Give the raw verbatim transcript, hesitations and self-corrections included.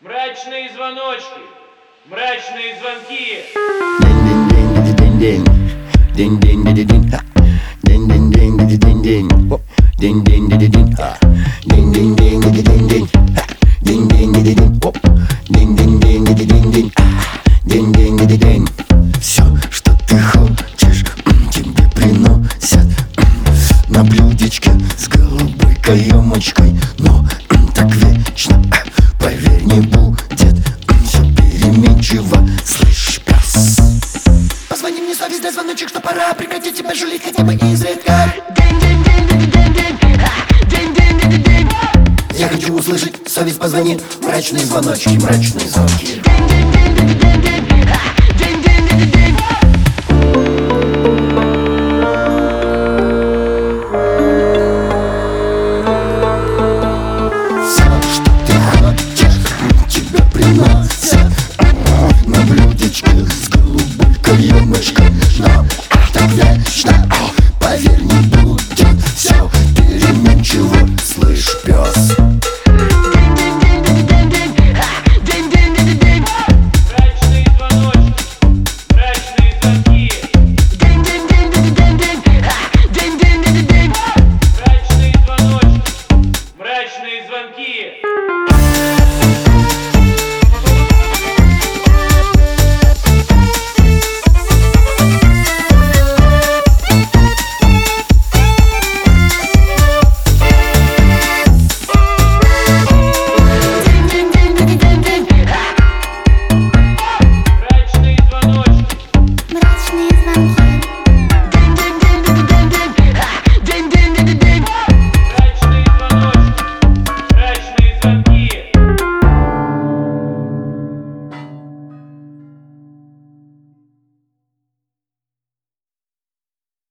Мрачные звоночки, мрачные звонки. День-день-день-день-день, день-день-день-день, день-день-день-день-день, день-день-день-день, день-день-день-день-день, день-день-день-день, день-день-день-день-день, день-день-день-день. Все, что ты хочешь, тебе приносят на блюдечке с голубой каемочкой. Но так вечно, поверь, не будет. Все переменчиво, слышь, пес. Позвони мне, совесть, дай звоночек, что пора прекратить тебя жулить хотя бы изредка. Я хочу услышать, совесть, позвони. Мрачные звоночки, мрачные звонки.